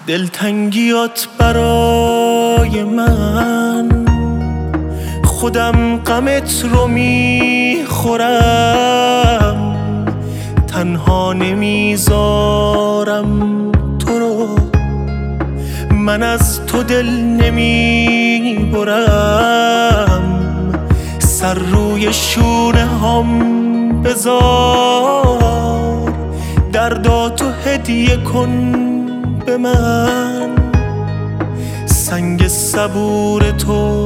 دلتنگیات برای من، خودم غمت رو میخورم، تنها نمیذارم تو رو، من از تو دل نمیبرم، سر روی شونه هم بذار، درداتو هدیه کن به من، سنگ صبور تو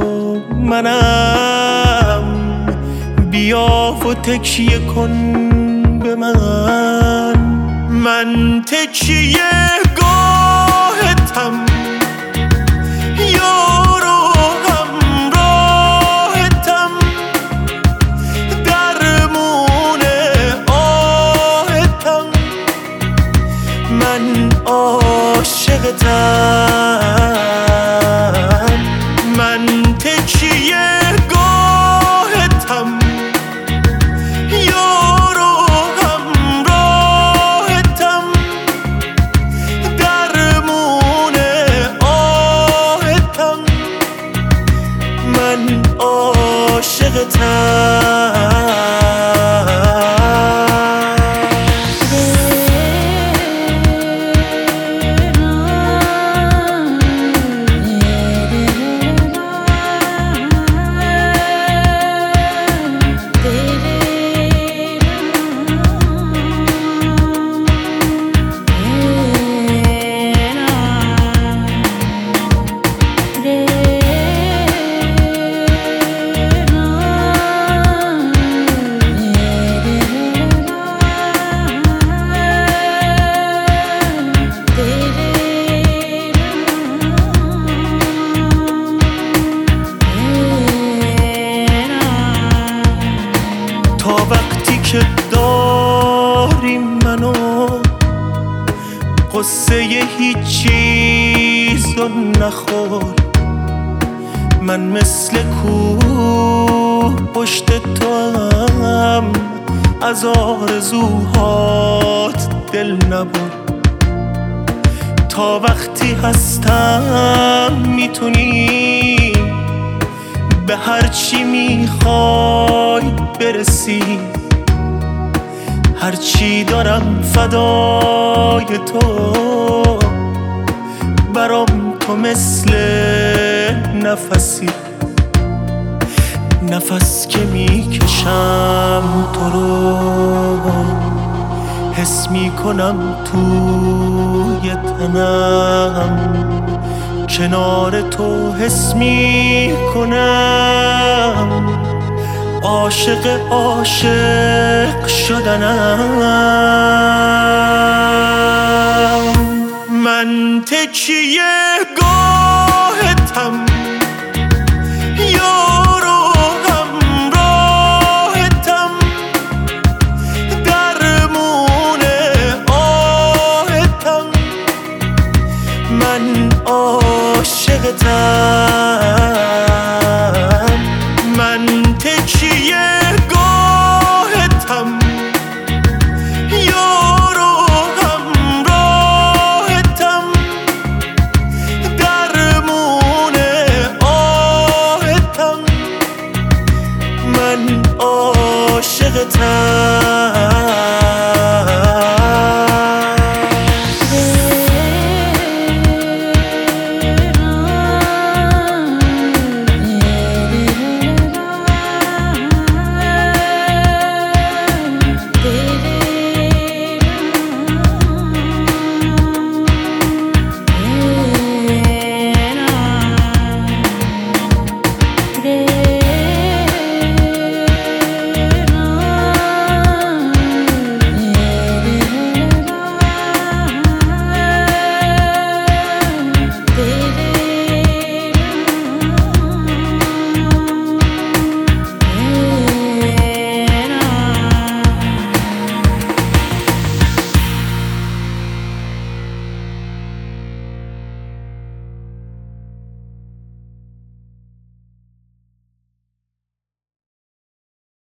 منم، بیا و تکیه کن به من، من تکیه گاهتم، یارو همراهتم، درمون آهتم، من عاشقتم، من تکیه گاهتم، یارو همراهتم، درمون آهتم، من عاشقتم. تا وقتی که داری منو، قصه هیچ چیزو نخور، من مثل کوه پشت تو هم، از آرزوهات دل نبر، تا وقتی هستم میتونی به هرچی میخوای برسی، هرچی دارم فدای تو، برام تو مثل نفسی، نفس که میکشم تو رو، حس میکنم توی تنم، کنار تو حس میکنم، عاشق عاشق شدنم، من تکیه گاهتم، یارو همراهتم، درمون آهتم، من عاشقتم، من تکیه گاهتم، یارو همراهتم، درمون آهتم، من عاشقتم.